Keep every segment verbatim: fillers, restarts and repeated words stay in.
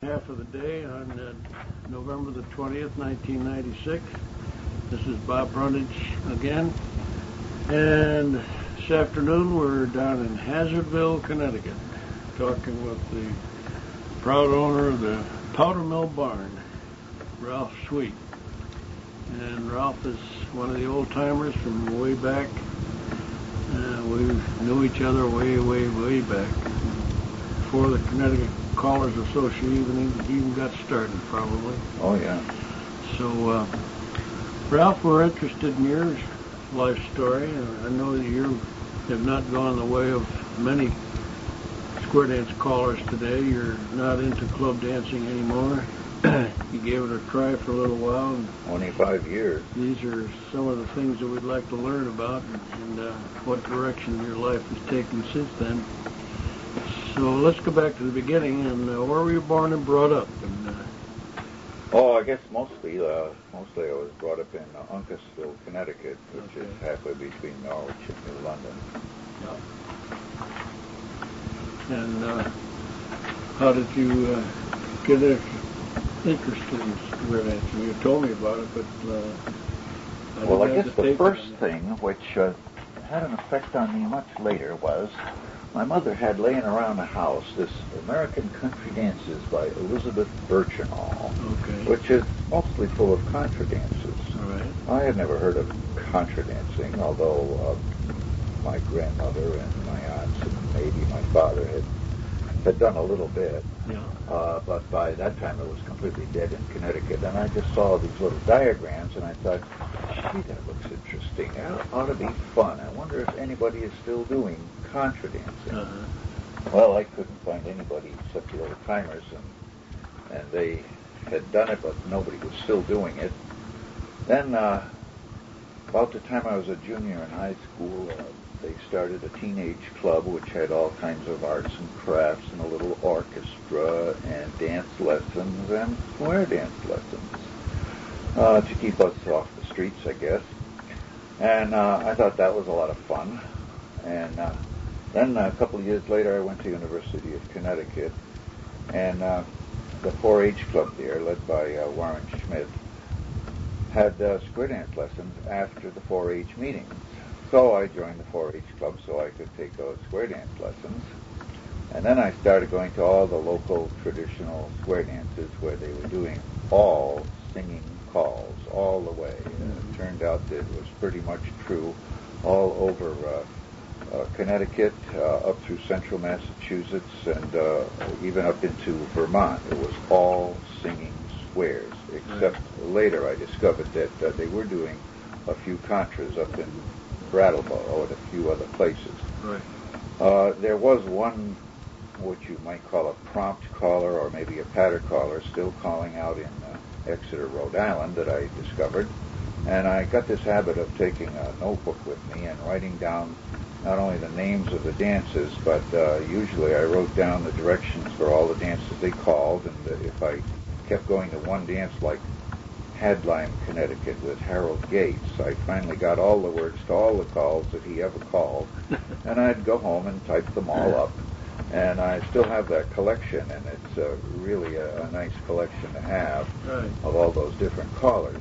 Half of the day on uh, November the twentieth, nineteen ninety-six. This is Bob Brundage again. And this afternoon we're down in Hazardville, Connecticut, talking with the proud owner of the Powder Mill Barn, Ralph Sweet. And Ralph is one of the old-timers from way back. Uh, we knew each other way, way, way back, before the Connecticut Callers Association even, even got started, probably. Oh, yeah. So, uh, Ralph, we're interested in your life story. I know that you have not gone the way of many square dance callers today. You're not into club dancing anymore. You gave it a try for a little while. And Only five years. these are some of the things that we'd like to learn about and, and uh, what direction your life has taken since then. So let's go back to the beginning. And uh, where were you born and brought up? And, uh, Oh, I guess mostly, uh, mostly I was brought up in uh, Uncasville, Connecticut, which Okay. is halfway between Norwich and New London. and uh, how did you uh, get an interest in square dancing? You told me about it, but uh, I Well, don't I have guess the the tape first on it. thing which uh, had an effect on me much later was my mother had laying around the house this American Country Dances by Elizabeth Birchenall, Okay. which is mostly full of contra dances. All right. I had never heard of contra dancing, although uh, my grandmother and my aunts and maybe my father had had done a little bit. Yeah. Uh, but by that time it was completely dead in Connecticut, and I just saw these little diagrams, and I thought, gee, that looks interesting. That ought to be fun. I wonder if anybody is still doing contra dancing. Uh-huh. Well, I couldn't find anybody except the old timers, and and they had done it, but nobody was still doing it. Then, uh, about the time I was a junior in high school, uh, they started a teenage club which had all kinds of arts and crafts and a little orchestra and dance lessons and square dance lessons uh, to keep us off the streets, I guess. And uh, I thought that was a lot of fun. And uh, then a couple of years later, I went to University of Connecticut, and uh, the four H club there, led by uh, Warren Schmidt, had uh, square dance lessons after the four H meetings. So I joined the four H club so I could take those square dance lessons. And then I started going to all the local traditional square dances where they were doing all singing calls all the way. And it turned out that it was pretty much true all over uh, uh, Connecticut, uh, up through central Massachusetts, and uh, even up into Vermont. It was all singing squares, except later I discovered that uh, they were doing a few contras up in Brattleboro and a few other places. Right. Uh, there was one, what you might call a prompt caller or maybe a patter caller, still calling out in uh, Exeter, Rhode Island, that I discovered. And I got this habit of taking a notebook with me and writing down not only the names of the dances, but uh, usually I wrote down the directions for all the dances they called, and uh, if I kept going to one dance like Hadlime, Connecticut with Harold Gates, I finally got all the words to all the calls that he ever called, and I'd go home and type them all up. And I still have that collection, and it's uh, really a, a nice collection to have Right. of all those different callers.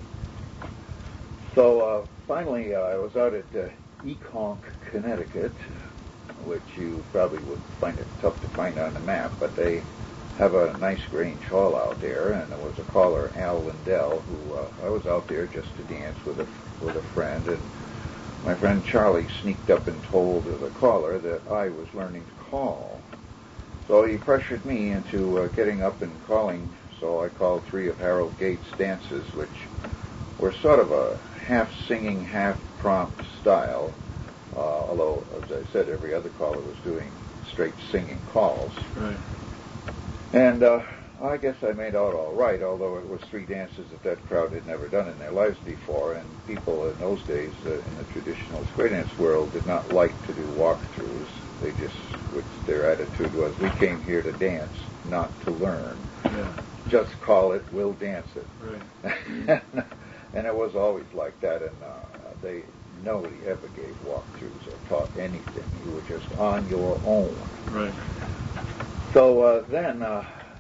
So uh, finally, uh, I was out at uh, Econk, Connecticut, which you probably would find it tough to find on the map, but they have a nice Grange Hall out there, and there was a caller, Al Lindell, who uh, I was out there just to dance with a with a friend, and my friend Charlie sneaked up and told the caller that I was learning to call. So he pressured me into uh, getting up and calling, so I called three of Harold Gates' dances, which were sort of a half-singing, half-prompt style, uh, although, as I said, every other caller was doing straight singing calls. Right. And uh, I guess I made out all right, although it was three dances that that crowd had never done in their lives before, and people in those days uh, in the traditional square dance world did not like to do walkthroughs. They just, which their attitude was, we came here to dance, not to learn. Yeah. Just call it, we'll dance it. Right. And it was always like that, and uh, they nobody ever gave walkthroughs or taught anything. You were just on your own. Right. So uh, then, uh,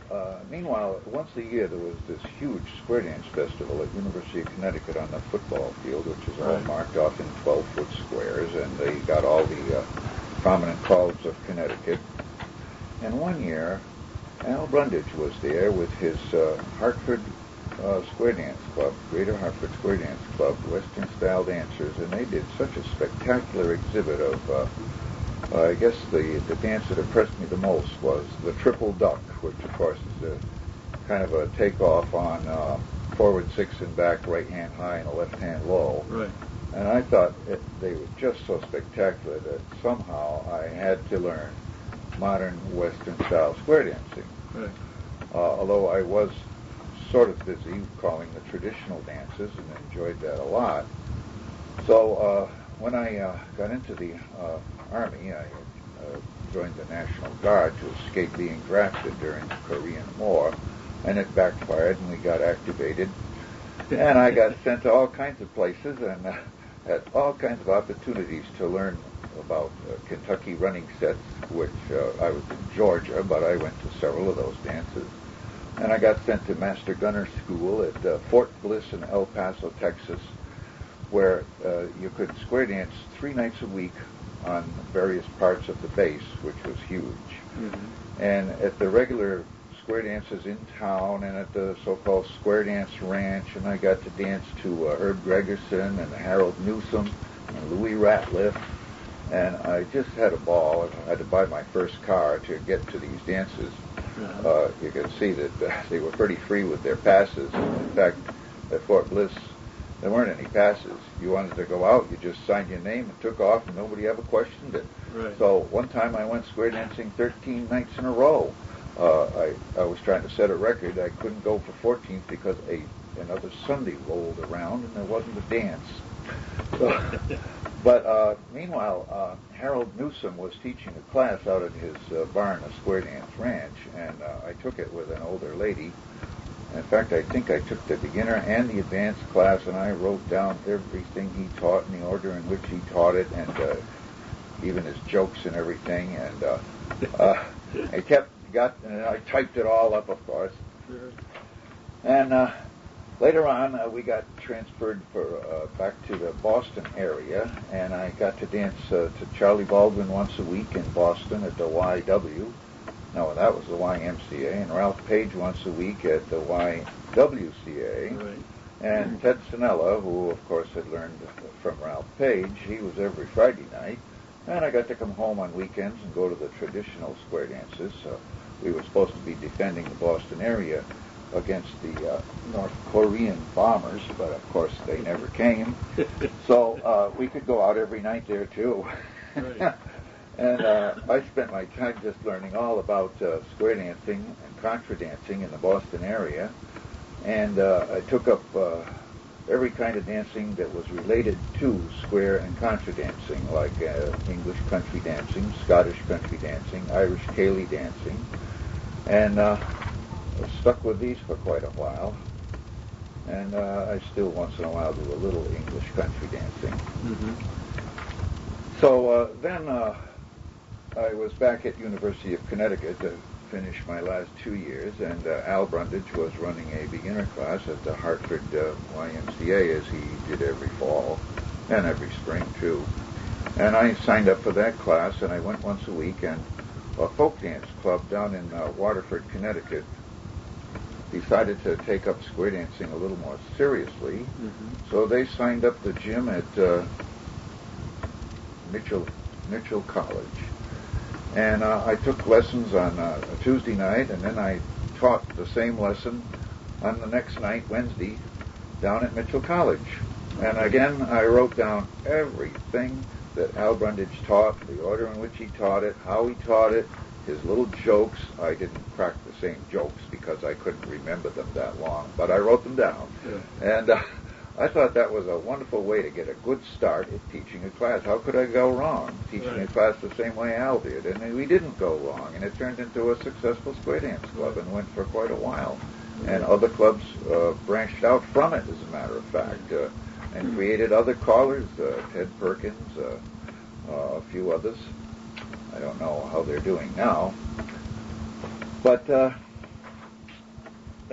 uh, meanwhile, once a year there was this huge square dance festival at University of Connecticut on the football field, which is all Right. marked off in twelve-foot squares, and they got all the uh, prominent clubs of Connecticut. And one year, Al Brundage was there with his uh, Hartford uh, Square Dance Club, Greater Hartford Square Dance Club, Western-style dancers, and they did such a spectacular exhibit of, uh, uh, I guess the, the dance that impressed me the most was the triple duck, which of course is a kind of a takeoff on uh, forward six and back, right hand high and a left hand low. Right. And I thought it, they were just so spectacular that somehow I had to learn modern Western-style square dancing. Right. Uh, although I was sort of busy calling the traditional dances and enjoyed that a lot. So uh, when I uh, got into the uh, Army, I uh, joined the National Guard to escape being drafted during the Korean War, and it backfired, and we got activated. And I got sent to all kinds of places and uh, had all kinds of opportunities to learn about uh, Kentucky running sets, which uh, I was in Georgia, but I went to several of those dances. And I got sent to Master Gunner School at uh, Fort Bliss in El Paso, Texas, where uh, you could square dance three nights a week on various parts of the base, which was huge. Mm-hmm. And at the regular square dances in town and at the so-called Square Dance Ranch, and I got to dance to uh, Herb Gregerson and Harold Newsom and Louis Ratliff, and I just had a ball. I had to buy my first car to get to these dances. Uh, you could see that uh, they were pretty free with their passes. In fact, at Fort Bliss, there weren't any passes. You wanted to go out, you just signed your name and took off, and nobody ever questioned it. Right. So one time I went square dancing thirteen nights in a row. Uh, I, I was trying to set a record. I couldn't go for fourteenth because a another Sunday rolled around and there wasn't a dance. So, but uh, meanwhile, uh, Harold Newsom was teaching a class out at his uh, barn, a Square Dance Ranch, and uh, I took it with an older lady. In fact, I think I took the beginner and the advanced class, and I wrote down everything he taught in the order in which he taught it, and uh, even his jokes and everything. And uh, uh, I kept got, and I typed it all up, of course. Sure. And uh, later on, uh, we got transferred for uh, back to the Boston area, and I got to dance uh, to Charlie Baldwin once a week in Boston at the Y W. No, that was the Y M C A, and Ralph Page once a week at the Y W C A. Right. And Ted Sinella, who, of course, had learned from Ralph Page, he was every Friday night. And I got to come home on weekends and go to the traditional square dances. Uh, we were supposed to be defending the Boston area against the uh, North Korean bombers, but of course they never came. So uh, we could go out every night there, too. Right. And uh, I spent my time just learning all about uh, square dancing and contra dancing in the Boston area. And uh, I took up uh, every kind of dancing that was related to square and contra dancing, like uh, English country dancing, Scottish country dancing, Irish Cayley dancing. And uh, I stuck with these for quite a while. And uh, I still once in a while do a little English country dancing. Mm-hmm. So uh, then uh, I was back at University of Connecticut to finish my last two years, and uh, Al Brundage was running a beginner class at the Hartford uh, Y M C A, as he did every fall and every spring too. And I signed up for that class, and I went once a week, and a folk dance club down in uh, Waterford, Connecticut, decided to take up square dancing a little more seriously. Mm-hmm. So they signed up the gym at uh, Mitchell Mitchell College. And uh, I took lessons on uh, a Tuesday night, and then I taught the same lesson on the next night, Wednesday, down at Mitchell College. And again, I wrote down everything that Al Brundage taught, the order in which he taught it, how he taught it, his little jokes. I didn't crack the same jokes because I couldn't remember them that long, but I wrote them down. Yeah. And uh, I thought that was a wonderful way to get a good start at teaching a class. How could I go wrong teaching Right. a class the same way Al did? And we didn't go wrong, and it turned into a successful square dance club and went for quite a while. And other clubs uh, branched out from it, as a matter of fact, uh, and created other callers, uh, Ted Perkins, uh, uh, a few others. I don't know how they're doing now. But uh,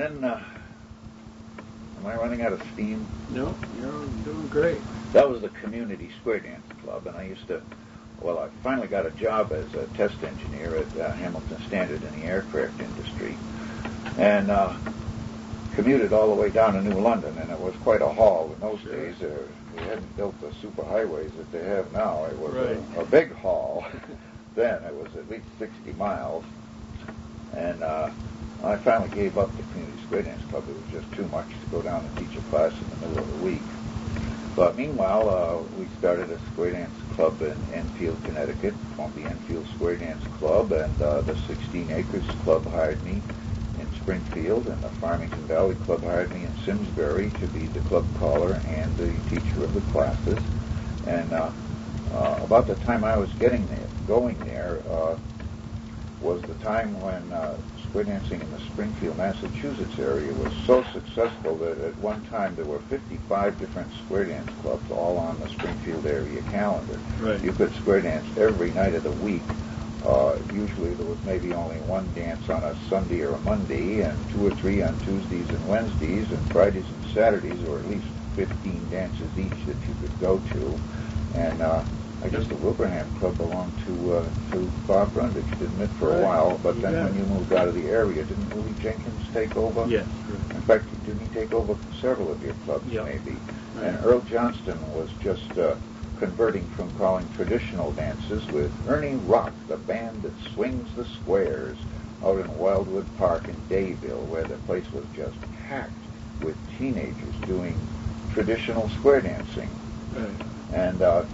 then, uh, am I running out of steam? No, you're doing great. That was the Community Square Dance Club, and I used to, well, I finally got a job as a test engineer at uh, Hamilton Standard in the aircraft industry, and uh, commuted all the way down to New London, and it was quite a haul in those Sure. days. Uh, we hadn't built the super highways that they have now. It was Right. a, a big haul. Then it was at least sixty miles, and uh, I finally gave up the Community Square Dance Club. It was just too much to go down and teach a class in the middle of the week. But meanwhile, uh, we started a square dance club in Enfield, Connecticut, formed the Enfield Square Dance Club, and uh, the sixteen Acres Club hired me in Springfield, and the Farmington Valley Club hired me in Simsbury to be the club caller and the teacher of the classes. And uh, uh, about the time I was getting there, going there, uh, was the time when uh, square dancing in the Springfield, Massachusetts area was so successful that at one time there were fifty-five different square dance clubs all on the Springfield area calendar. Right. You could square dance every night of the week. Uh, usually there was maybe only one dance on a Sunday or a Monday, and two or three on Tuesdays and Wednesdays, and Fridays and Saturdays, or at least fifteen dances each that you could go to. And uh, I guess the Wilbraham Club belonged to uh, to Bob Brundage, didn't it, for Right. a while? But then Yeah. when you moved out of the area, didn't Willie Jenkins take over? Yes. In fact, didn't he take over several of your clubs, Yep. maybe? Right. And Earl Johnston was just uh, converting from calling traditional dances with Ernie Rock, the band that swings the squares, out in Wildwood Park in Dayville, where the place was just packed with teenagers doing traditional square dancing. Right. And uh,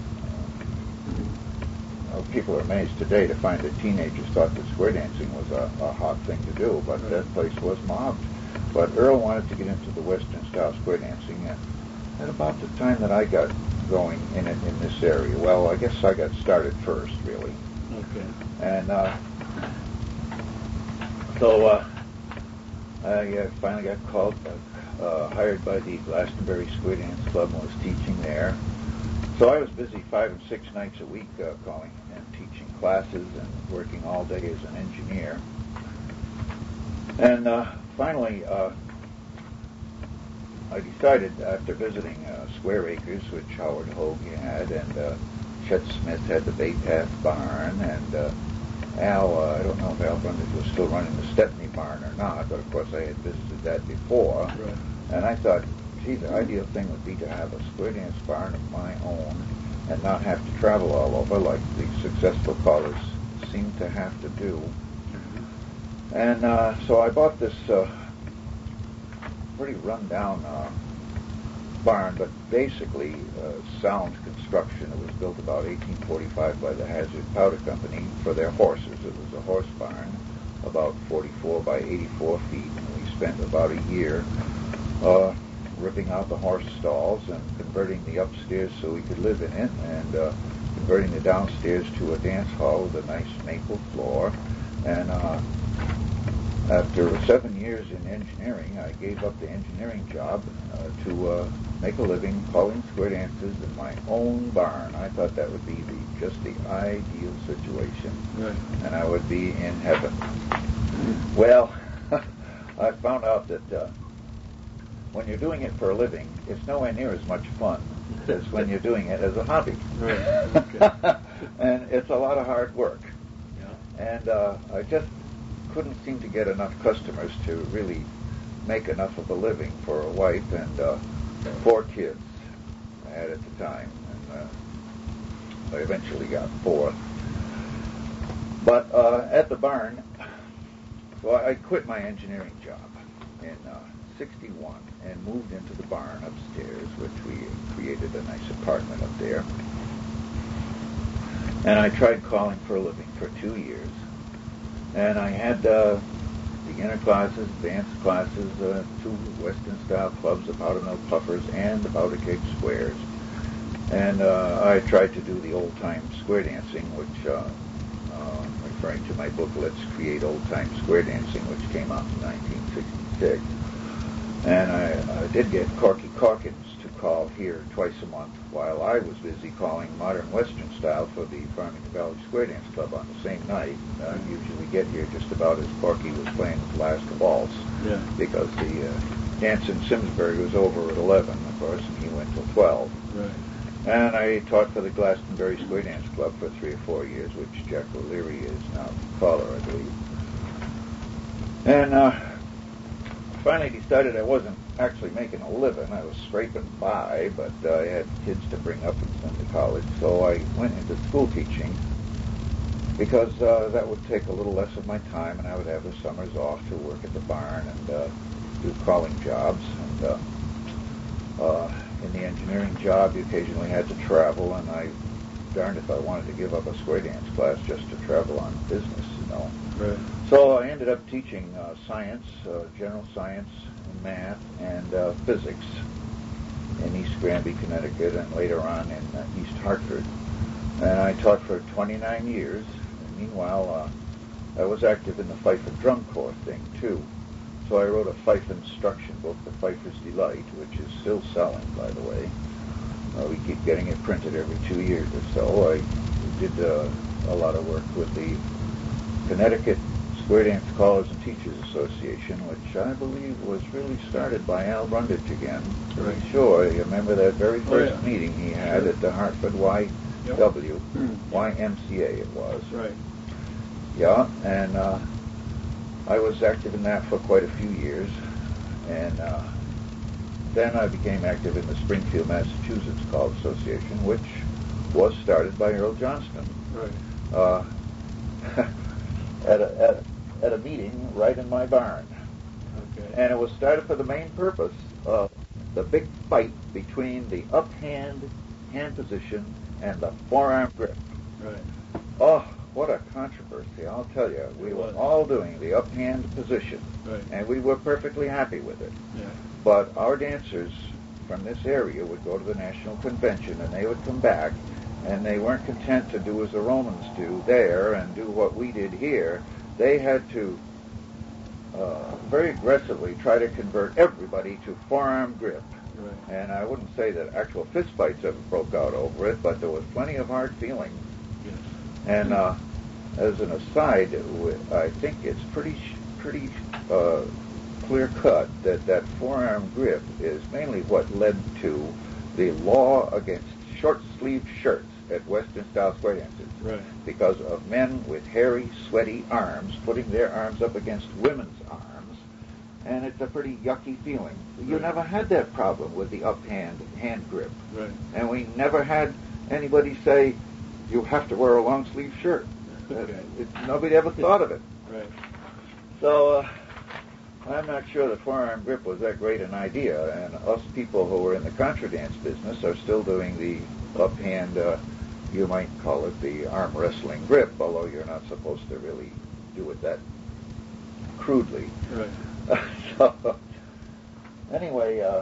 well, people are amazed today to find that teenagers thought that square dancing was a, a hot thing to do, but Right. that place was mobbed. But Earl wanted to get into the Western-style square dancing, and at about the time that I got going in it in this area, well, I guess I got started first, really. Okay. And uh, so uh, I uh, finally got called, uh, uh, hired by the Glastonbury Square Dance Club, and was teaching there. So I was busy five and six nights a week uh, calling and teaching classes and working all day as an engineer. And uh, finally, uh, I decided after visiting uh, Square Acres, which Howard Hogue had, and uh, Chet Smith had the Bay Path Barn, and uh, Al, uh, I don't know if Al Brundage was still running the Stepney Barn or not, but of course I had visited that before. Right. And I thought, gee, the ideal thing would be to have a square dance barn of my own and not have to travel all over like the successful callers seem to have to do. And uh, so I bought this uh, pretty run-down uh, barn, but basically uh, sound construction. It was built about eighteen forty-five by the Hazard Powder Company for their horses. It was a horse barn, about forty-four by eighty-four feet, and we spent about a year uh, ripping out the horse stalls and converting the upstairs so we could live in it, and uh, converting the downstairs to a dance hall with a nice maple floor. And uh, after seven years in engineering, I gave up the engineering job uh, to uh, make a living calling square dances in my own barn. I thought that would be the, just the ideal situation, Right. and I would be in heaven. Well, I found out that uh, when you're doing it for a living, it's nowhere near as much fun as when you're doing it as a hobby. Right. Okay. And it's a lot of hard work. Yeah. And uh, I just couldn't seem to get enough customers to really make enough of a living for a wife and uh, four kids I had at the time. And uh, I eventually got four. But uh, at the barn, so I quit my engineering job in uh, sixty-one and moved into the barn upstairs, which we created a nice apartment up there. And I tried calling for a living for two years. And I had uh, beginner classes, advanced classes, uh, two Western-style clubs, the Powder Mill Puffers and the Powder Keg Squares. And uh, I tried to do the old-time square dancing, which, uh, uh, referring to my book, Let's Create Old-Time Square Dancing, which came out in nineteen sixty-six. And I, I did get Corky Corkins to call here twice a month while I was busy calling modern Western style for the Farmington Valley Square Dance Club on the same night. I usually get here just about as Corky was playing his last waltz. Yeah. Because the uh, dance in Simsbury was over at eleven, of course, and he went till twelve. Right. And I taught for the Glastonbury Square Dance Club for three or four years, which Jack O'Leary is now caller, I believe. And uh, finally decided I wasn't actually making a living. I was scraping by, but uh, I had kids to bring up and send to college, so I went into school teaching because uh, that would take a little less of my time, and I would have the summers off to work at the barn and uh, do calling jobs. And uh, uh, in the engineering job, you occasionally had to travel, and I darned if I wanted to give up a square dance class just to travel on business, you know. Right. So I ended up teaching uh, science, uh, general science, math, and uh, physics in East Granby, Connecticut, and later on in uh, East Hartford. And I taught for twenty-nine years. And meanwhile, uh, I was active in the Fife and Drum Corps thing, too. So I wrote a Fife instruction book, The Fifer's Delight, which is still selling, by the way. Uh, we keep getting it printed every two years or so. I did uh, a lot of work with the Connecticut Square Dance Callers and Teachers Association, which I believe was really started by Al Brundage again. Right. Sure, you remember that very first oh, yeah. meeting he had Sure. at the Hartford Y W, Yep. Y M C A it was. Right. Yeah, and uh, I was active in that for quite a few years, and uh, then I became active in the Springfield, Massachusetts College Association, which was started by Earl Johnston. Right. Uh, at, a, at, a, at a meeting right in my barn. Okay. And it was started for the main purpose of the big fight between the uphand hand position and the forearm grip. Right. Oh, what a controversy, I'll tell you. We It were was. all doing the uphand position, Right. and we were perfectly happy with it. Yeah. But our dancers from this area would go to the National Convention, and they would come back, and they weren't content to do as the Romans do there and do what we did here. They had to uh, very aggressively try to convert everybody to forearm grip. Right. And I wouldn't say that actual fistfights ever broke out over it, but there was plenty of hard feeling. Yes. And uh, as an aside, I think it's pretty, pretty uh, clear cut that that forearm grip is mainly what led to the law against short-sleeved shirts at Western-style square dances. Right. Because of men with hairy, sweaty arms putting their arms up against women's arms, and it's a pretty yucky feeling. You Right. never had that problem with the uphand hand grip. Right. And we never had anybody say, you have to wear a long-sleeve shirt. Okay. Uh, it, nobody ever thought of it. Right. So uh, I'm not sure the forearm grip was that great an idea, and us people who are in the contra dance business are still doing the uphand, uh, you might call it the arm wrestling grip, although you're not supposed to really do it that crudely. Right. So, anyway, uh,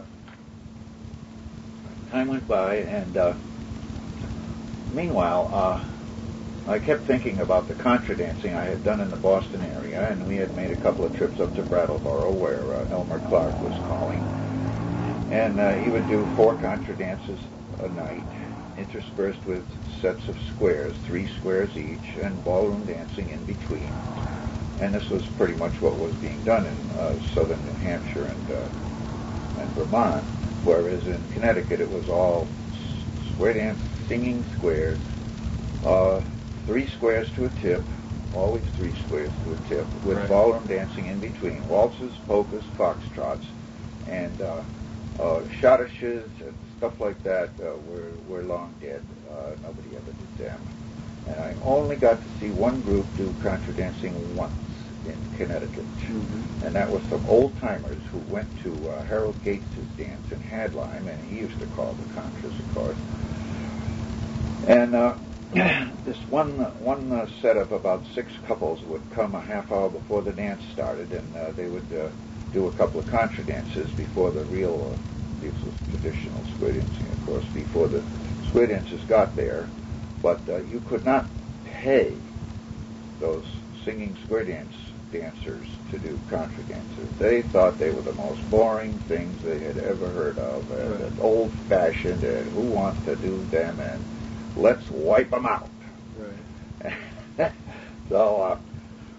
time went by, and uh, meanwhile, uh, I kept thinking about the contra dancing I had done in the Boston area, and we had made a couple of trips up to Brattleboro, where uh, Elmer Clark was calling, and uh, he would do four contra dances a night, interspersed with sets of squares, three squares each, and ballroom dancing in between. And this was pretty much what was being done in uh, southern New Hampshire and uh, and Vermont, whereas in Connecticut it was all s- square dance, singing squares, uh, three squares to a tip, always three squares to a tip, with Right. ballroom dancing in between, waltzes, polkas, foxtrots, and uh, uh, schottisches and stuff like that uh, were, were long dead. Uh, nobody ever did them. And I only got to see one group do contra dancing once in Connecticut. Mm-hmm. And that was some old-timers who went to uh, Harold Gates' dance in Hadlime, and he used to call the contras, of course. And uh, this one one uh, set of about six couples would come a half hour before the dance started, and uh, they would uh, do a couple of contra dances before the real, uh, this was traditional square dancing, of course, before the square dancers got there. But uh, you could not pay those singing square dance dancers to do contra dances. They thought they were the most boring things they had ever heard of, and Right. old-fashioned, and who wants to do them, and let's wipe them out. Right. So uh,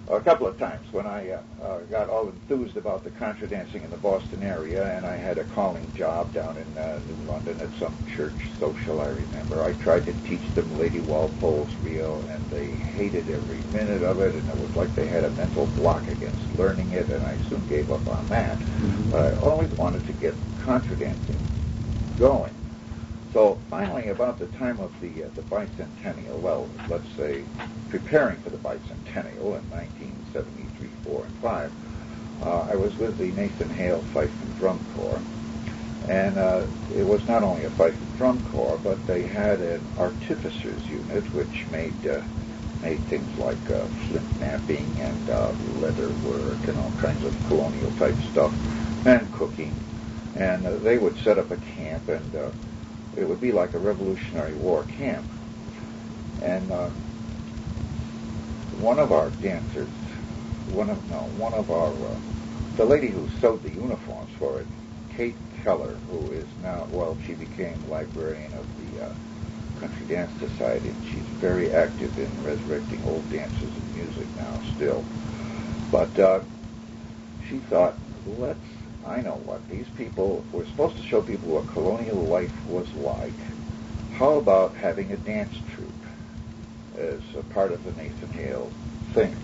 a couple of times when I uh, uh, got all enthused about the contra dancing in the Boston area, and I had a calling job down in uh, New London at some church social, I remember. I tried to teach them Lady Walpole's reel, and they hated every minute of it, and it was like they had a mental block against learning it, and I soon gave up on that. Mm-hmm. But I always wanted to get contra dancing going. So finally, about the time of the uh, the bicentennial, well, let's say preparing for the bicentennial in nineteen seventy-three, four, and five, uh, I was with the Nathan Hale Fife and Drum Corps, and uh, it was not only a Fife and Drum Corps, but they had an artificers unit which made uh, made things like uh, flint knapping and uh, leather work and all kinds of colonial type stuff, and cooking, and uh, they would set up a camp, and uh, it would be like a Revolutionary War camp. And uh, one of our dancers, one of, no, one of our, uh, the lady who sewed the uniforms for it, Kate Keller, who is now, well, she became librarian of the uh, Country Dance Society, and she's very active in resurrecting old dances and music now still. But uh, she thought, let's I know what these people were supposed to show people what colonial life was like. How about having a dance troupe as a part of the Nathan Hale thing?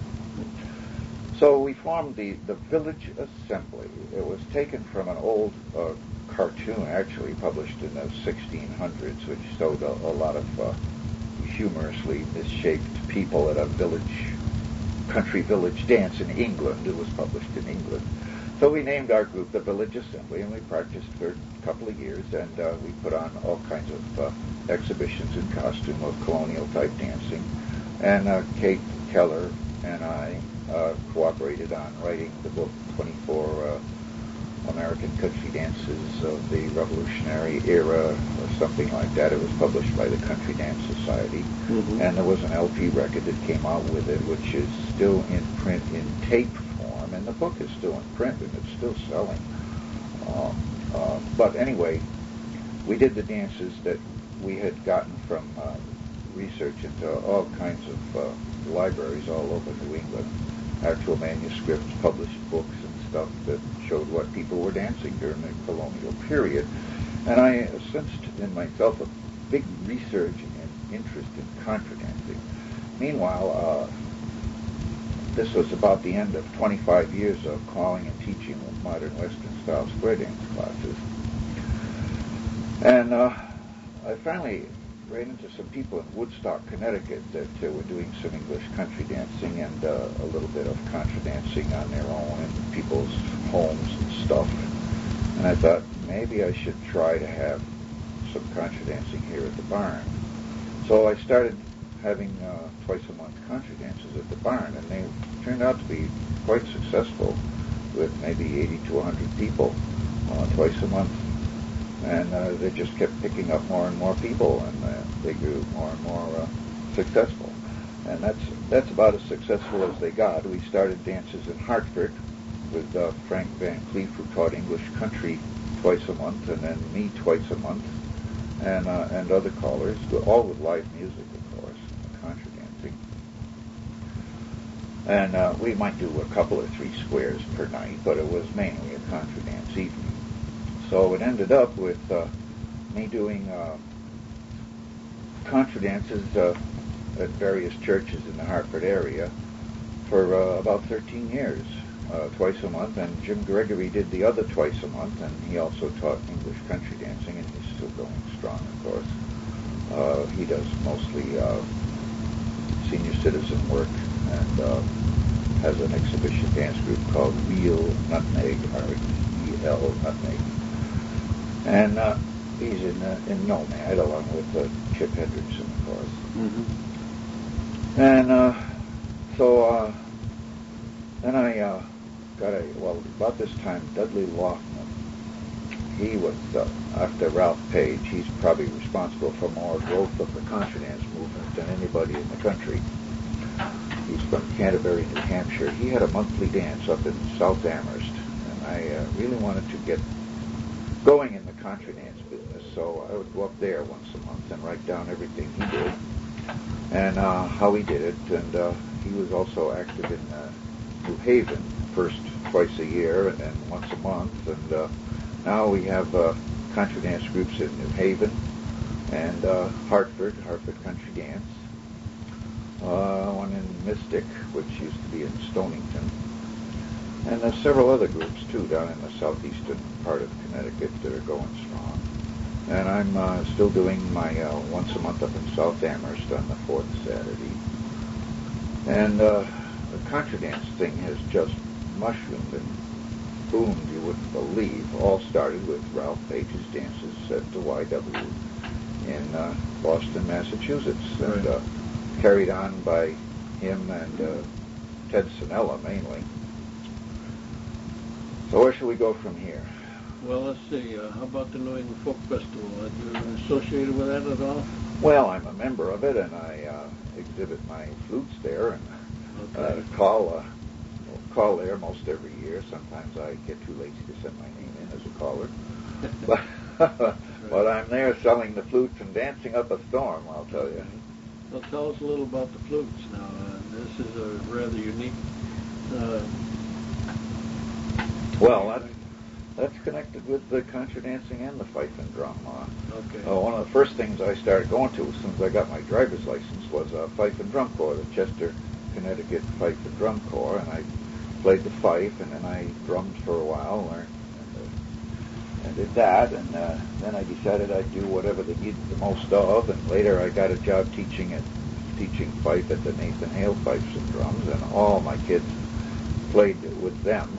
So we formed the, the Village Assembly. It was taken from an old uh, cartoon, actually, published in the sixteen hundreds, which showed a, a lot of uh, humorously misshaped people at a village, country village dance in England. It was published in England. So we named our group the Village Assembly, and we practiced for a couple of years, and uh, we put on all kinds of uh, exhibitions in costume of colonial-type dancing. And uh, Kate Keller and I uh, cooperated on writing the book, twenty-four uh, American Country Dances of the Revolutionary Era, or something like that. It was published by the Country Dance Society. Mm-hmm. And there was an L P record that came out with it, which is still in print in tape, and the book is still in print, and it's still selling. Uh, uh, but anyway, we did the dances that we had gotten from uh, research into all kinds of uh, libraries all over New England, actual manuscripts, published books and stuff that showed what people were dancing during the colonial period. And I sensed in myself a big resurging and interest in contra dancing. Meanwhile, uh, this was about the end of twenty-five years of calling and teaching of modern Western-style square dance classes. And uh, I finally ran into some people in Woodstock, Connecticut that uh, were doing some English country dancing and uh, a little bit of contra dancing on their own in people's homes and stuff. And I thought, maybe I should try to have some contra dancing here at the barn. So I started having uh, twice a month contra dances at the barn, and they turned out to be quite successful with maybe eighty to one hundred people uh, twice a month. And uh, they just kept picking up more and more people, and uh, they grew more and more uh, successful. And that's that's about as successful as they got. We started dances in Hartford with uh, Frank Van Cleef, who taught English country twice a month, and then me twice a month, and uh, and other callers, all with live music, of course, contra dancing. And uh, we might do a couple or three squares per night, but it was mainly a contra dance evening. So it ended up with uh, me doing uh, contra dances uh, at various churches in the Hartford area for uh, about thirteen years, uh, twice a month. And Jim Gregory did the other twice a month, and he also taught English country dancing, and he's still going strong, of course. Uh, he does mostly uh, senior citizen work, and uh, has an exhibition dance group called Real Nutmeg, R E E L Nutmeg. And uh, he's in uh, in Nomad, along with uh, Chip Hendrickson, of course. Mm-hmm. And uh, so uh, then I uh, got a, well, about this time, Dudley Loftman. He was, uh, after Ralph Page, he's probably responsible for more growth of the contra dance movement than anybody in the country. He's from Canterbury, New Hampshire. He had a monthly dance up in South Amherst, and I uh, really wanted to get going in the contra dance business, so I would go up there once a month and write down everything he did and uh, how he did it, and uh, he was also active in uh, New Haven, first twice a year and then once a month. And uh, now we have uh, country dance groups in New Haven and uh, Hartford, Hartford Country Dance. Uh, one in Mystic, which used to be in Stonington. And there's several other groups, too, down in the southeastern part of Connecticut that are going strong. And I'm uh, still doing my uh, once a month up in South Amherst on the fourth Saturday. And uh, the country dance thing has just mushroomed and boomed, you wouldn't believe. All started with Ralph Page's dances at the Y W in uh, Boston, Massachusetts. And uh, carried on by him and uh, Ted Sinella mainly. So where should we go from here? Well, let's see. Uh, how about the New England Folk Festival? Are you associated with that at all? Well, I'm a member of it, and I uh, exhibit my flutes there, and Okay. uh, call uh, call there most every year. Sometimes I get too lazy to send my name in as a caller, but but I'm there selling the flutes and dancing up a storm, I'll tell you. Well, tell us a little about the flutes now. Uh, this is a rather unique. Uh, well, that's, that's connected with the contra dancing and the fife and drum. Uh, okay. uh, one of the first things I started going to as soon as I got my driver's license was a fife and drum corps, the Chester, Connecticut Fife and Drum Corps, and I played the fife, and then I drummed for a while, learned and, uh, and did that, and uh, then I decided I'd do whatever they needed the most of, and later I got a job teaching at teaching fife at the Nathan Hale Fifes and Drums, and all my kids played with them.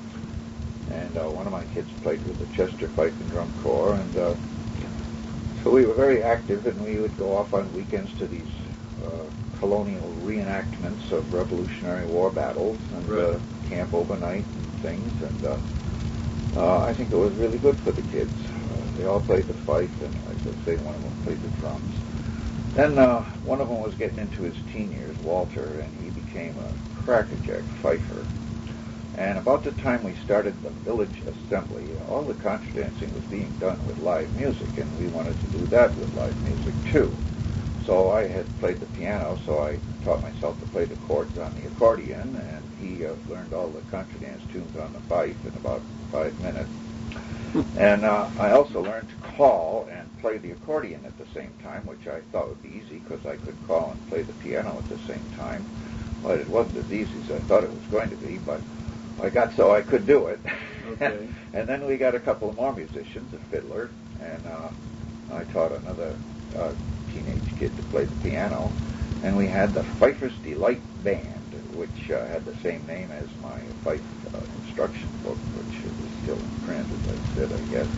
And uh, one of my kids played with the Chester Fife and Drum Corps, and uh, so we were very active, and we would go off on weekends to these uh, colonial reenactments of Revolutionary War battles, and right. uh, camp overnight and things, and uh, uh, I think it was really good for the kids. Uh, they all played the fife, and like I say, one of them played the drums. Then uh, one of them was getting into his teen years, Walter, and he became a crackerjack fifer. And about the time we started the village assembly, all the contra dancing was being done with live music, and we wanted to do that with live music too. So I had played the piano, so I taught myself to play the chords on the accordion, and he uh, learned all the contra dance tunes on the fife in about five minutes. And uh, I also learned to call and play the accordion at the same time, which I thought would be easy because I could call and play the piano at the same time. But it wasn't as easy as I thought it was going to be, but I got so I could do it. Okay. And then we got a couple more musicians, a fiddler, and uh, I taught another uh, teenage kid to play the piano. And we had the Fifer's Delight Band, which uh, had the same name as my fife uh, instruction book, which is still in print, as I said, I guess.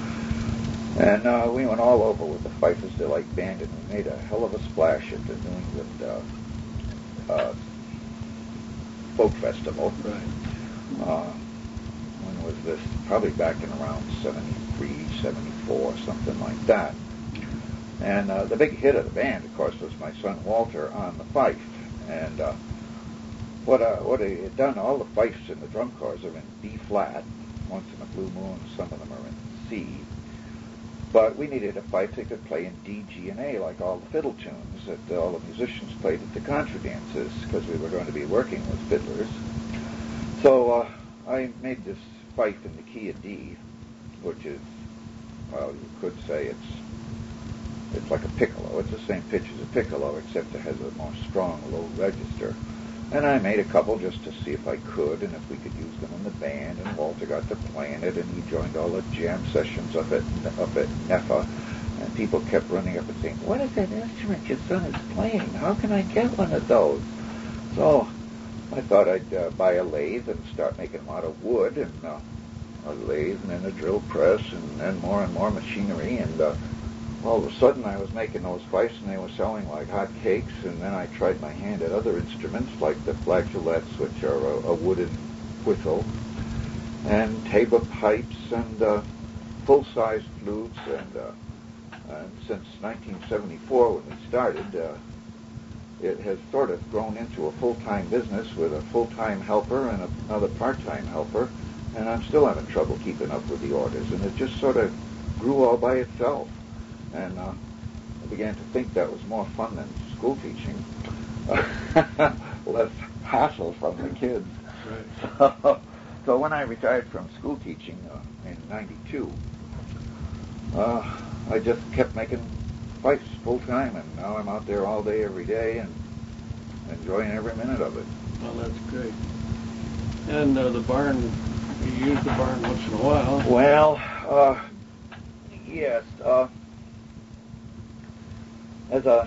And uh, we went all over with the Fifer's Delight Band, and we made a hell of a splash at the New England uh, uh, Folk Festival. Right. Uh, when was this? Probably back in around seventy-three, seventy-four, something like that. And uh, the big hit of the band, of course, was my son Walter on the fife. And uh, what uh, what he had done, all the fifes in the drum corps are in B flat. Once in a blue moon, some of them are in C. But we needed a fife that could play in D, G, and A, like all the fiddle tunes that all the musicians played at the contra dances, because we were going to be working with fiddlers. So uh, I made this fife in the key of D, which is, well, you could say it's it's like a piccolo. It's the same pitch as a piccolo, except it has a more strong low register. And I made a couple just to see if I could, and if we could use them in the band. And Walter got to playing it, and he joined all the jam sessions up at up at N E F A. And people kept running up and saying, "What is that instrument your son is playing? How can I get one of those?" So I thought I'd uh, buy a lathe and start making them out of wood, and uh, a lathe, and then a drill press, and then more and more machinery. And uh, all of a sudden, I was making those fifes, and they were selling like hot cakes. And then I tried my hand at other instruments, like the flageolets, which are a, a wooden whistle, and tabor pipes, and uh, full-size flutes. And, uh, and since nineteen seventy-four, when we started, uh, it has sort of grown into a full-time business with a full-time helper and another part-time helper. And I'm still having trouble keeping up with the orders. And it just sort of grew all by itself. And uh, I began to think that was more fun than school teaching. less hassle from the kids. Right. So, so when I retired from school teaching uh, in ninety-two, uh, I just kept making pipes full time, and now I'm out there all day, every day, and enjoying every minute of it. Well, that's great. And uh, the barn, you use the barn once in a while. Well, uh, yes. Uh, as a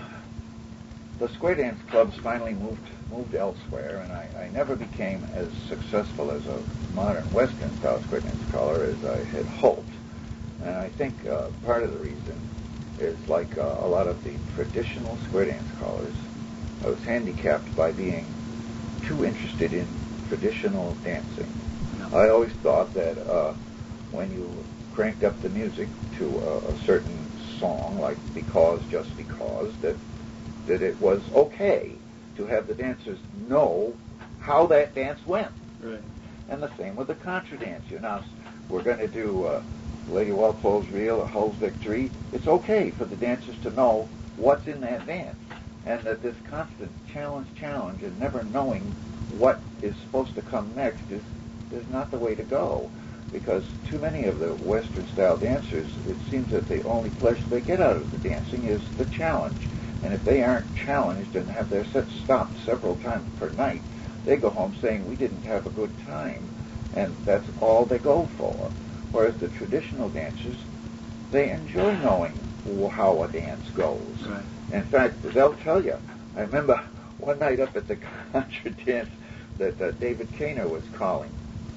the square dance clubs finally moved moved elsewhere, and I, I never became as successful as a modern Western style square dance caller as I had hoped. And I think uh, part of the reason is, like uh, a lot of the traditional square dance callers, I was handicapped by being too interested in traditional dancing. I always thought that uh, when you cranked up the music to a, a certain song, like Because, Just Because, that that it was okay to have the dancers know how that dance went. Right. And the same with the contra dance. You know, we're going to do uh, Lady Walpole's Reel or Hull's Victory. It's okay for the dancers to know what's in that dance. And that this constant challenge, challenge, and never knowing what is supposed to come next is, is not the way to go. Because too many of the Western-style dancers, it seems that the only pleasure they get out of the dancing is the challenge. And if they aren't challenged and have their sets stopped several times per night, they go home saying, we didn't have a good time. And that's all they go for. Whereas the traditional dancers, they enjoy knowing how a dance goes. Right. In fact, they'll tell you. I remember one night up at the contra dance that uh, David Kaner was calling.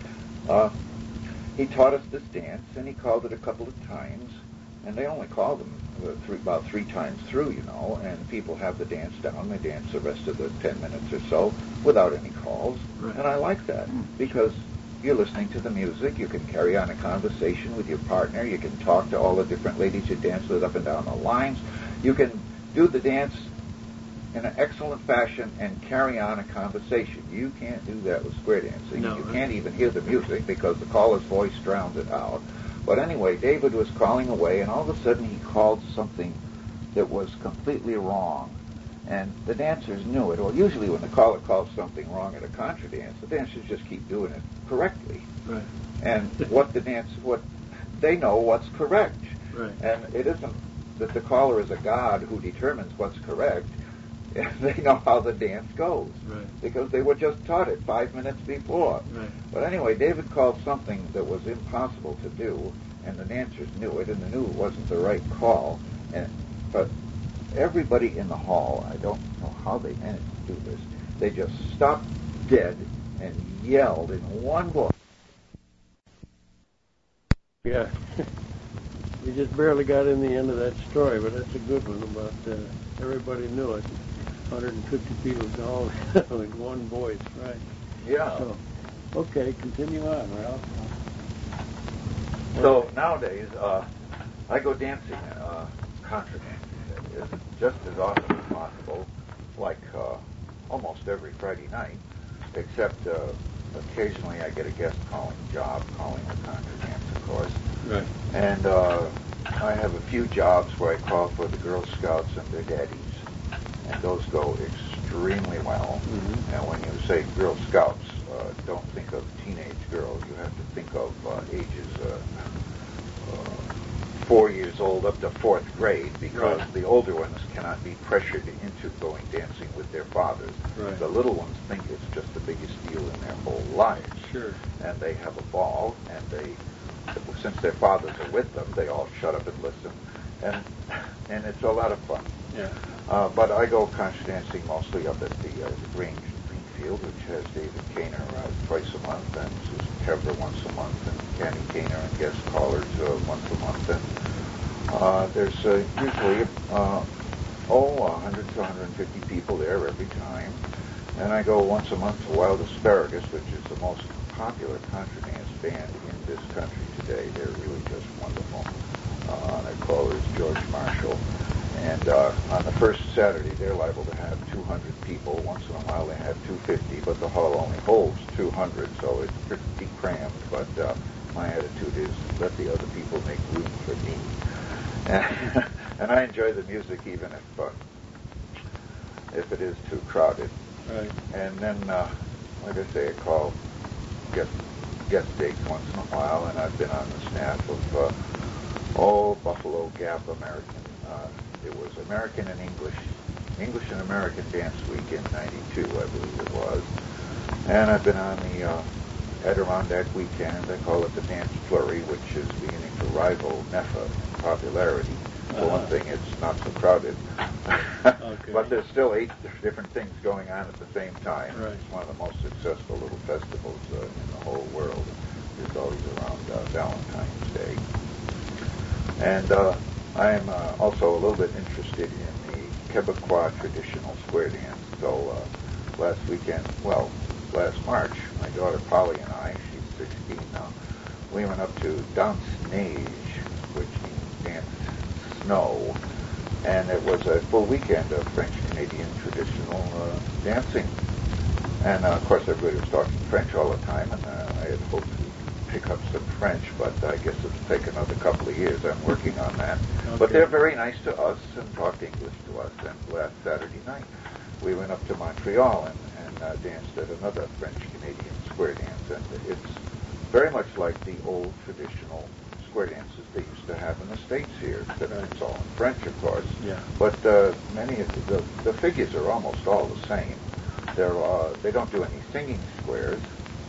Uh, he taught us this dance, and he called it a couple of times. And they only call them uh, three, about three times through, you know, and people have the dance down. They dance the rest of the ten minutes or so without any calls. Right. And I like that because you're listening to the music. You can carry on a conversation with your partner. You can talk to all the different ladies you dance with up and down the lines. You can do the dance in an excellent fashion and carry on a conversation. You can't do that with square dancing. No, you right. can't even hear the music because the caller's voice drowns it out. But anyway, David was calling away, and all of a sudden he called something that was completely wrong. And the dancers knew it. Well, usually when the caller calls something wrong at a contra dance, the dancers just keep doing it correctly. Right. And what the dance, what they know what's correct. Right. And it isn't that the caller is a god who determines what's correct. They know how the dance goes. Right. Because they were just taught it five minutes before. Right. But anyway, David called something that was impossible to do, and the dancers knew it, and they knew it wasn't the right call. And but everybody in the hall, I don't know how they managed to do this, they just stopped dead and yelled in one voice. Yeah. We just barely got in the end of that story, but that's a good one about uh, everybody knew it. one hundred fifty people going with one voice, right? Yeah. So, okay, continue on, Ralph. So nowadays, uh, I go dancing, uh, contra dancing, that is, just as often as possible, like uh, almost every Friday night, except uh, occasionally I get a guest calling job, calling a contra dance, of course. Right. And uh, I have a few jobs where I call for the Girl Scouts and their daddies, and those go extremely well. Mm-hmm. And when you say Girl Scouts, uh, don't think of teenage girls. You have to think of uh, ages uh, uh, four years old up to fourth grade, because Right. the older ones cannot be pressured into going dancing with their fathers. Right. The little ones think it's just the biggest deal in their whole lives. Sure. And they have a ball, and they, since their fathers are with them, they all shut up and listen, and and it's a lot of fun. Yeah. Uh, but I go contra dancing mostly up at the, uh, the Grange in Greenfield, which has David Kaner uh, twice a month, and Susan Kevler once a month, and Candy Kaner and guest callers uh, once a month. And uh, there's uh, usually uh, oh one hundred to one hundred fifty people there every time. And I go once a month to Wild Asparagus, which is the most popular contra dance band in this country today. They're really just wonderful. Uh, their caller is George Marshall. And uh, on the first Saturday, they're liable to have two hundred people. Once in a while, they have two hundred fifty, but the hall only holds two hundred, so it's pretty crammed. But uh, my attitude is let the other people make room for me. And, and I enjoy the music even if uh, if it is too crowded. Right. And then, uh, like I say, I call guest, guest dates once in a while, and I've been on the staff of, uh, oh, Buffalo Gap American. Uh, it was American and English, English and American Dance Week in ninety-two, I believe it was. And I've been on the uh, Adirondack Weekend. I call it the Dance Flurry, which is beginning to rival N E F A in popularity. For Uh-huh. one thing, it's not so crowded. Okay. But there's still eight different things going on at the same time. Right. It's one of the most successful little festivals uh, in the whole world. It's always around uh, Valentine's Day. And uh, I'm uh, also a little bit interested in the Quebecois traditional square dance. So uh, last weekend, well, last March, my daughter Polly and I, she's sixteen now, we went up to Danse Neige, which means dance snow, and it was a full weekend of French-Canadian traditional uh, dancing. And uh, of course everybody was talking French all the time, and uh, I had hoped to pick up some French, but I guess it'll take another couple of years. I'm working on that. Okay. But they're very nice to us and talked English to us. And last Saturday night, we went up to Montreal and, and uh, danced at another French-Canadian square dance. And it's very much like the old traditional square dances they used to have in the States here. It's all in French, of course. Yeah. But uh, many of the, the, the figures are almost all the same. They're, uh, they don't do any singing squares.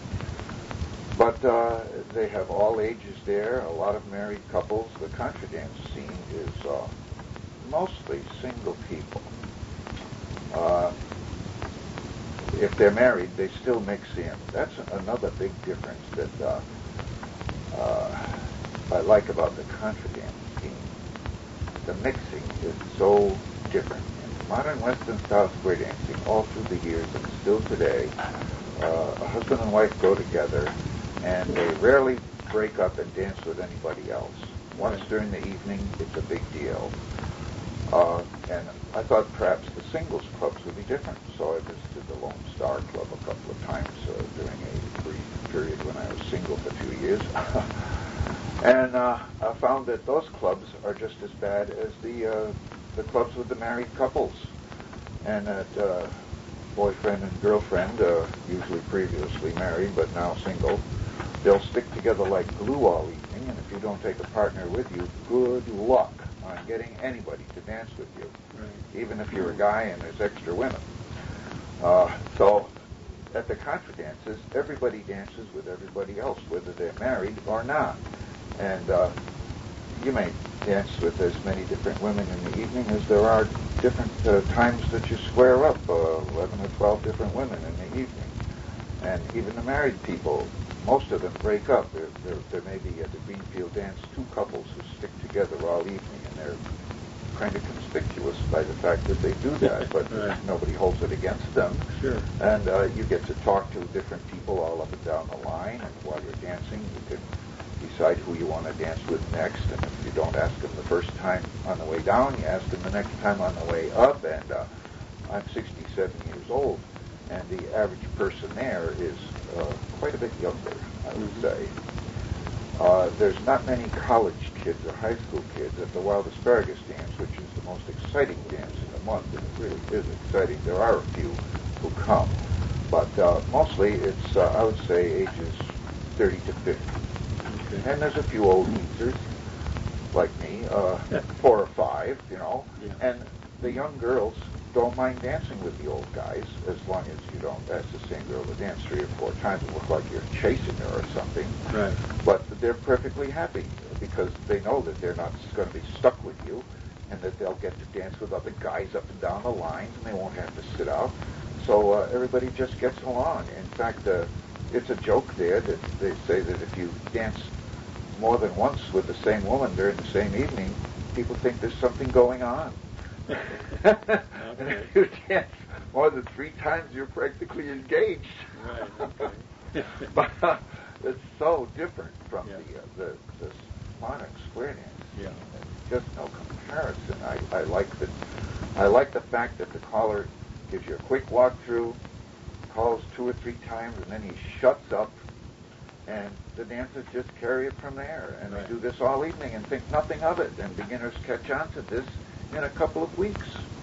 But uh, they have all ages there, a lot of married couples. The contra dance scene is uh, mostly single people. Uh, if they're married, they still mix in. That's another big difference that uh, uh, I like about the contra dance scene. The mixing is so different. In modern Western style square dancing, all through the years and still today, uh, a husband and wife go together, and they rarely break up and dance with anybody else. Once during the evening, it's a big deal. Uh, and I thought perhaps the singles clubs would be different, so I visited the Lone Star Club a couple of times uh, during a brief period when I was single for two years. And uh, I found that those clubs are just as bad as the uh, the clubs with the married couples. And that uh, boyfriend and girlfriend, uh, usually previously married but now single, they'll stick together like glue all evening, and if you don't take a partner with you, good luck on getting anybody to dance with you, right. Even if you're a guy and there's extra women. Uh, so at the contra dances, everybody dances with everybody else, whether they're married or not. And uh, you may dance with as many different women in the evening as there are different uh, times that you square up, uh, eleven or twelve different women in the evening. And even the married people, most of them break up. There, there, there may be at the Greenfield dance two couples who stick together all evening, and they're kind of conspicuous by the fact that they do that, but right. Nobody holds it against them. Sure. And uh, you get to talk to different people all up and down the line, and while you're dancing, you can decide who you want to dance with next, and if you don't ask them the first time on the way down, you ask them the next time on the way up. And uh, I'm sixty-seven years old, and the average person there is uh, quite a bit younger, I would mm-hmm. say. Uh, there's not many college kids or high school kids at the Wild Asparagus Dance, which is the most exciting dance in the month, and it really is exciting. There are a few who come, but uh, mostly it's, uh, I would say, ages thirty to fifty. Okay. And there's a few old geezers, like me, uh, four or five, you know, yeah. And the young girls don't mind dancing with the old guys, as long as you don't ask the same girl to dance three or four times and look like you're chasing her or something. Right. But they're perfectly happy because they know that they're not going to be stuck with you, and that they'll get to dance with other guys up and down the lines, and they won't have to sit out. So uh, everybody just gets along. In fact, uh, it's a joke there that they say that if you dance more than once with the same woman during the same evening, people think there's something going on. Okay. And if you dance more than three times, you're practically engaged. Right. Okay. But uh, it's so different from yeah. the, uh, the the modern square dance. Yeah. There's just no comparison. I, I like the I like the fact that the caller gives you a quick walkthrough, calls two or three times, and then he shuts up. And the dancers just carry it from there. And right. They do this all evening and think nothing of it. And beginners catch on to this in a couple of weeks.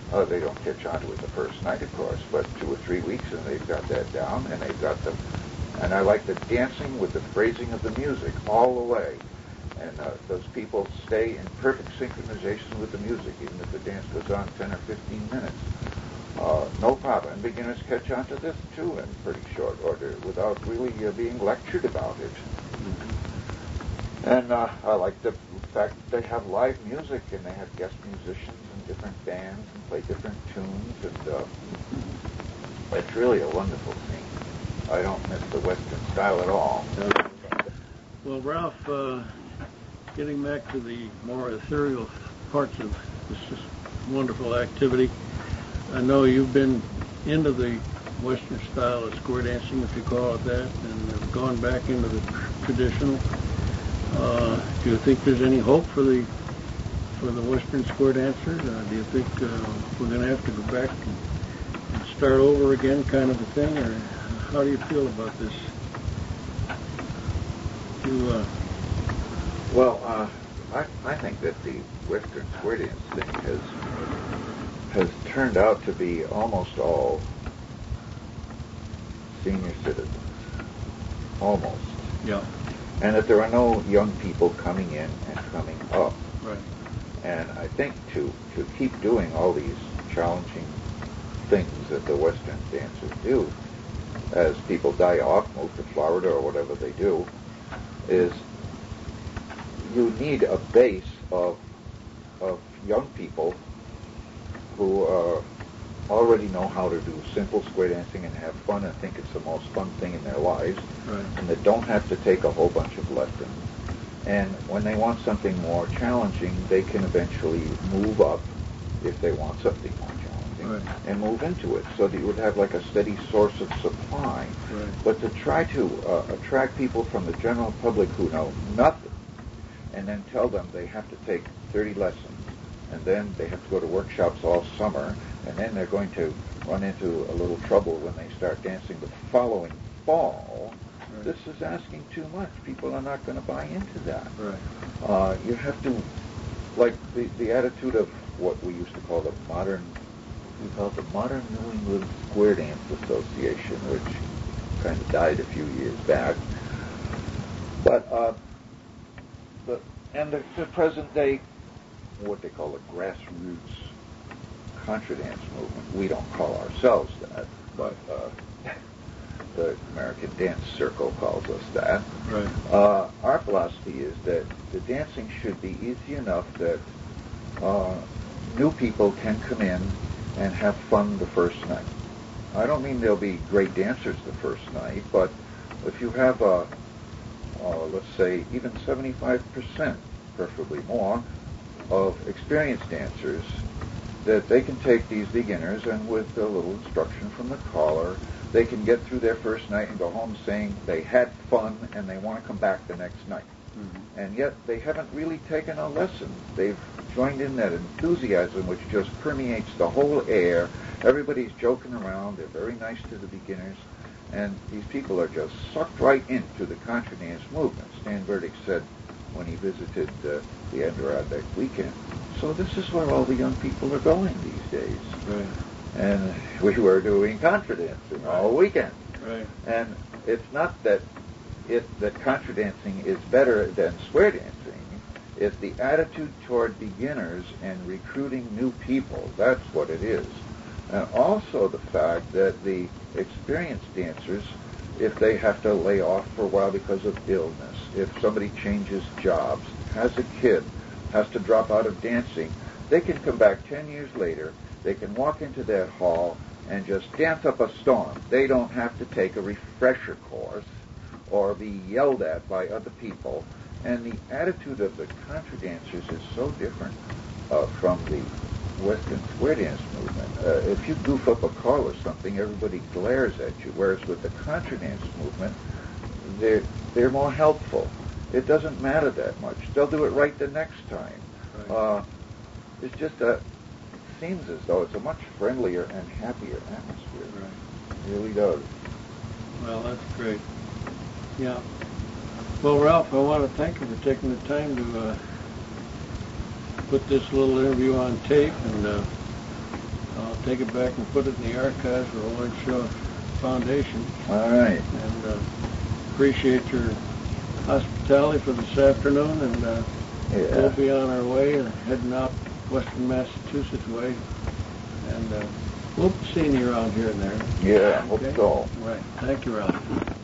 Uh, they don't catch on to it the first night, of course, but two or three weeks and they've got that down, and they've got the, and I like the dancing with the phrasing of the music all the way. And uh, those people stay in perfect synchronization with the music, even if the dance goes on ten or fifteen minutes. Uh, no problem. And beginners catch on to this, too, in pretty short order, without really uh, being lectured about it. Mm-hmm. And uh, I like the fact that they have live music, and they have guest musicians and different bands and play different tunes, and uh, it's really a wonderful thing. I don't miss the Western style at all. Well, Ralph, uh, getting back to the more ethereal parts of this wonderful activity, I know you've been into the Western style of square dancing, if you call it that, and have gone back into the traditional. Uh, do you think there's any hope for the for the Western square dancers? Uh, do you think uh, we're going to have to go back and, and start over again, kind of a thing, or how do you feel about this? You, uh, well, uh, I, I think that the Western square dance thing has has turned out to be almost all senior citizens, almost. Yeah. And that there are no young people coming in and coming up. Right. And I think to to keep doing all these challenging things that the Western dancers do, as people die off, move to Florida or whatever they do, is you need a base of of young people who uh, already know how to do simple square dancing and have fun and think it's the most fun thing in their lives, right. and that don't have to take a whole bunch of lessons. And when they want something more challenging, they can eventually move up if they want something more challenging, right. and move into it, so that you would have like a steady source of supply. Right. But to try to uh, attract people from the general public who know nothing, and then tell them they have to take thirty lessons, and then they have to go to workshops all summer, and then they're going to run into a little trouble when they start dancing the following fall. Right. This is asking too much. People are not going to buy into that. Right. Uh, you have to, like the, the attitude of what we used to call the modern, we call it the Modern New England Square Dance Association, which kind of died a few years back. But, uh, the, and the, the present day, what they call a grassroots contra dance movement. We don't call ourselves that, but uh, the American Dance Circle calls us that. Right. Uh, our philosophy is that the dancing should be easy enough that uh, new people can come in and have fun the first night. I don't mean they'll be great dancers the first night, but if you have a, uh, let's say, even seventy-five percent, preferably more, of experienced dancers, that they can take these beginners and with a little instruction from the caller, they can get through their first night and go home saying they had fun and they want to come back the next night. Mm-hmm. And yet they haven't really taken a lesson. They've joined in that enthusiasm which just permeates the whole air. Everybody's joking around. They're very nice to the beginners. And these people are just sucked right into the contra dance movement. Stan Burdick said when he visited uh, the Adirondack weekend. So this is where all the young people are going these days. Right. And we were doing contra dancing right. all weekend. Right. And it's not that it that contra dancing is better than square dancing. It's the attitude toward beginners and recruiting new people. That's what it is. And also the fact that the experienced dancers, if they have to lay off for a while because of illness, if somebody changes jobs, has a kid, has to drop out of dancing, they can come back ten years later, they can walk into that hall and just dance up a storm. They don't have to take a refresher course or be yelled at by other people. And the attitude of the contra dancers is so different uh, from the Western square dance movement. Uh, if you goof up a call or something, everybody glares at you, whereas with the contra dance movement, they're, they're more helpful. It doesn't matter that much. They'll do it right the next time. Right. Uh, it's just a, it seems as though it's a much friendlier and happier atmosphere. Right. It really does. Well, that's great. Yeah. Well, Ralph, I want to thank you for taking the time to uh, put this little interview on tape, and uh, I'll take it back and put it in the archives for Orange Shaw Foundation. All right. And uh, appreciate your hospitality for this afternoon, and uh, Yeah. we'll be on our way, uh, heading out western Massachusetts way, and uh, we'll be seeing you around here and there. Yeah, hope Okay? so. Right. Thank you, Ralph.